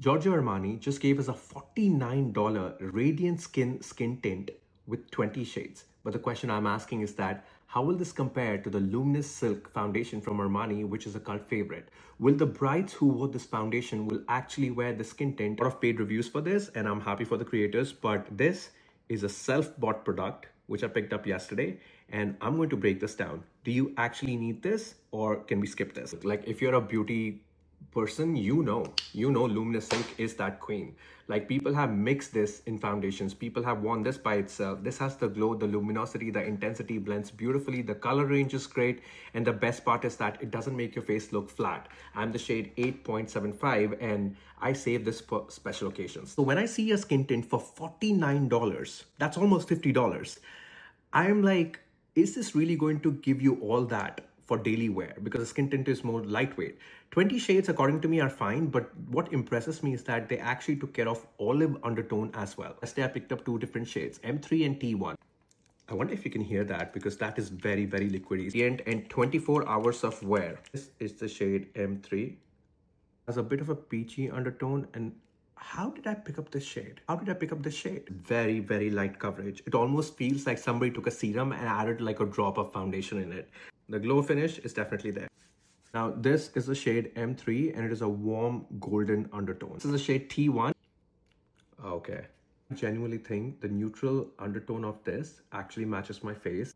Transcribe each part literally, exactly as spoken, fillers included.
Giorgio Armani just gave us a forty-nine dollar Radiant Skin skin tint with twenty shades. But the question I'm asking is that, how will this compare to the Luminous Silk foundation from Armani, which is a cult favorite? Will the brides who wore this foundation will actually wear the skin tint? A lot of paid reviews for this, and I'm happy for the creators, but this is a self-bought product, which I picked up yesterday, and I'm going to break this down. Do you actually need this, or can we skip this? Like, if you're a beauty person, you know, you know Luminous Silk is that queen. Like, people have mixed this in foundations. People have worn this by itself. This has the glow, the luminosity, the intensity blends beautifully. The color range is great. And the best part is that it doesn't make your face look flat. I'm the shade eight point seven five and I save this for special occasions. So when I see a skin tint for forty-nine dollars, that's almost fifty dollars. I'm like, is this really going to give you all that for daily wear? Because the skin tint is more lightweight. twenty shades according to me are fine, but what impresses me is that they actually took care of olive undertone as well. Yesterday I picked up two different shades, M three and T one. I wonder if you can hear that, because that is very, very liquidy. And, and twenty-four hours of wear. This is the shade M three. Has a bit of a peachy undertone. And how did I pick up this shade? How did I pick up this shade? Very, very light coverage. It almost feels like somebody took a serum and added like a drop of foundation in it. The glow finish is definitely there. Now, this is the shade M three and it is a warm golden undertone. This is the shade T one. Okay. I genuinely think the neutral undertone of this actually matches my face.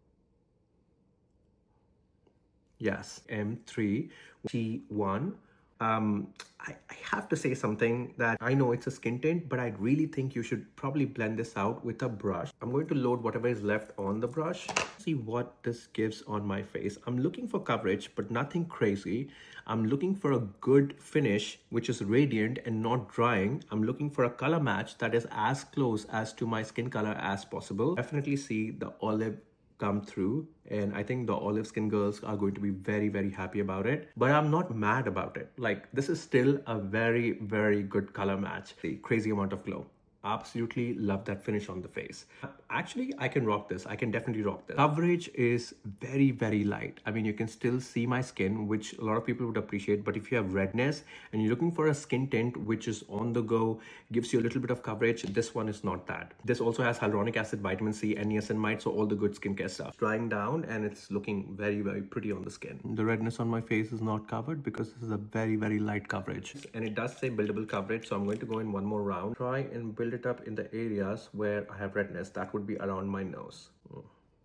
Yes, M three, T one. Um, I, I have to say something that I know it's a skin tint, but I really think you should probably blend this out with a brush. I'm going to load whatever is left on the brush. See what this gives on my face. I'm looking for coverage, but nothing crazy. I'm looking for a good finish, which is radiant and not drying. I'm looking for a color match that is as close as to my skin color as possible. Definitely see the olive come through, and I think the olive skin girls are going to be very, very happy about it. But I'm not mad about it. Like, this is still a very, very good color match. The crazy amount of glow. Absolutely love that finish on the face. Actually, I can rock this. I can definitely rock this. Coverage is very, very light. I mean, you can still see my skin, which a lot of people would appreciate. But if you have redness and you're looking for a skin tint which is on the go, gives you a little bit of coverage, this one is not that. This also has hyaluronic acid, vitamin C, and niacinamide, so all the good skincare stuff. Drying down, and it's looking very, very pretty on the skin. The redness on my face is not covered because this is a very, very light coverage. And it does say buildable coverage, so I'm going to go in one more round. Try and build it up in the areas where I have redness. That would be around my nose. Mm.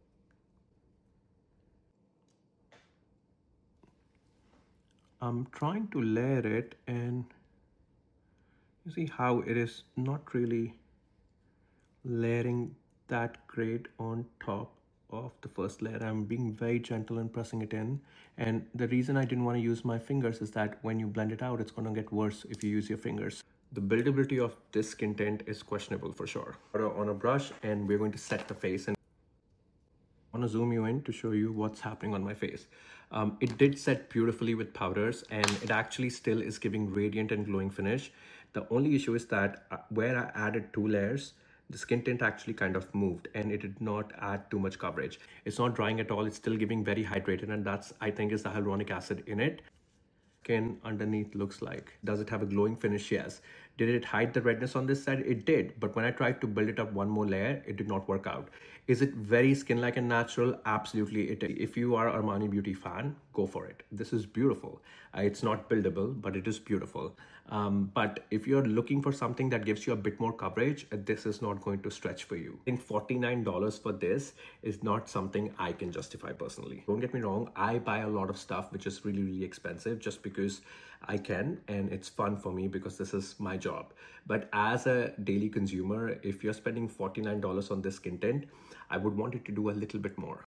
I'm trying to layer it, and you see how it is not really layering that great on top of the first layer. I'm being very gentle and pressing it in, and the reason I didn't want to use my fingers is that when you blend it out, it's going to get worse if you use your fingers. The buildability of this skin tint is questionable for sure. On a brush, and we're going to set the face, and I want to zoom you in to show you what's happening on my face. Um, it did set beautifully with powders, and it actually still is giving radiant and glowing finish. The only issue is that uh, where I added two layers, the skin tint actually kind of moved, and it did not add too much coverage. It's not drying at all. It's still giving very hydrated, and that's, I think, is the hyaluronic acid in it. Skin underneath looks like. Does it have a glowing finish? Yes. Did it hide the redness on this side? It did. But when I tried to build it up one more layer, it did not work out. Is it very skin-like and natural? Absolutely it is. If you are an Armani Beauty fan, go for it. This is beautiful. Uh, it's not buildable, but it is beautiful. Um, but if you're looking for something that gives you a bit more coverage, uh, this is not going to stretch for you. I think forty-nine dollars for this is not something I can justify personally. Don't get me wrong. I buy a lot of stuff which is really, really expensive just because I can, and it's fun for me because this is my job. But as a daily consumer, if you're spending forty-nine dollars on this skin tint, I would want it to do a little bit more.